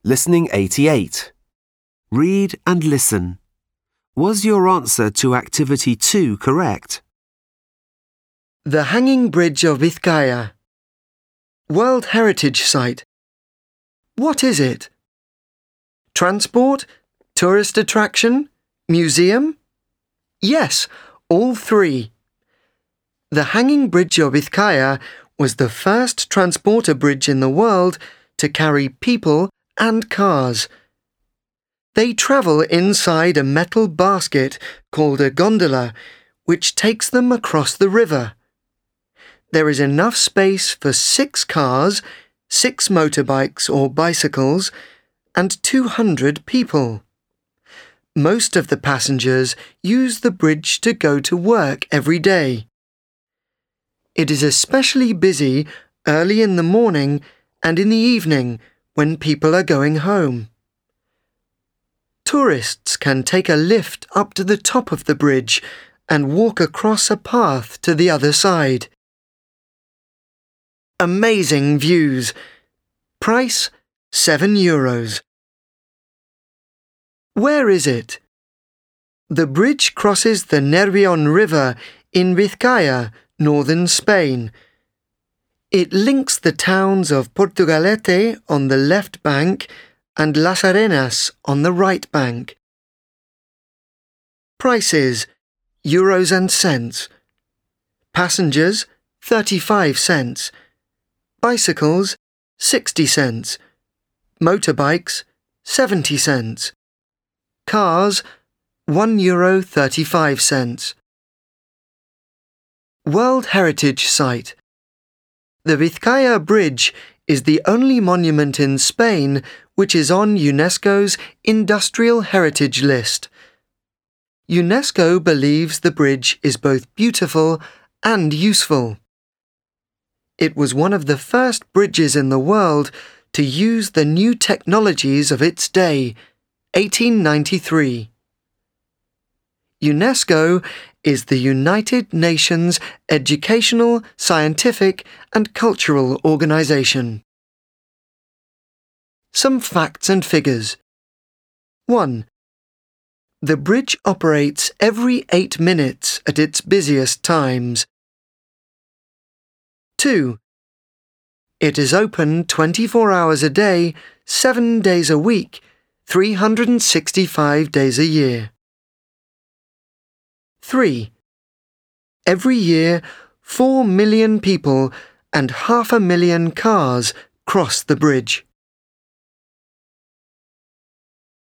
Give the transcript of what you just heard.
Listening 88. Read and listen. Was your answer to Activity 2 correct? The Hanging Bridge of Vizcaya. World Heritage Site. What is it? Transport? Tourist attraction? Museum? Yes, all three. The Hanging Bridge of Vizcaya was the first transporter bridge in the world to carry people and cars. They travel inside a metal basket called a gondola, which takes them across the river. There is enough space for 6 cars, 6 motorbikes or bicycles, and 200 people. Most of the passengers use the bridge to go to work every day. It is especially busy early in the morning and in the evening when people are going home. Tourists can take a lift up to the top of the bridge and walk across a path to the other side. Amazing views. Price €7. Where is it? The bridge crosses the Nervión River in Vizcaya, northern Spain. It links the towns of Portugalete on the left bank and Las Arenas on the right bank. Prices, euros and cents. Passengers, 35 cents. Bicycles, 60 cents. Motorbikes, 70 cents. Cars, €1.35. World Heritage Site. The Vizcaya Bridge is the only monument in Spain which is on UNESCO's Industrial Heritage List. UNESCO believes the bridge is both beautiful and useful. It was one of the first bridges in the world to use the new technologies of its day, 1893. UNESCO is the United Nations educational, scientific, and cultural organization. Some facts and figures. 1. The bridge operates every 8 minutes at its busiest times. 2. It is open 24 hours a day, 7 days a week, 365 days a year. 3. Every year, 4 million people and 500,000 cars cross the bridge.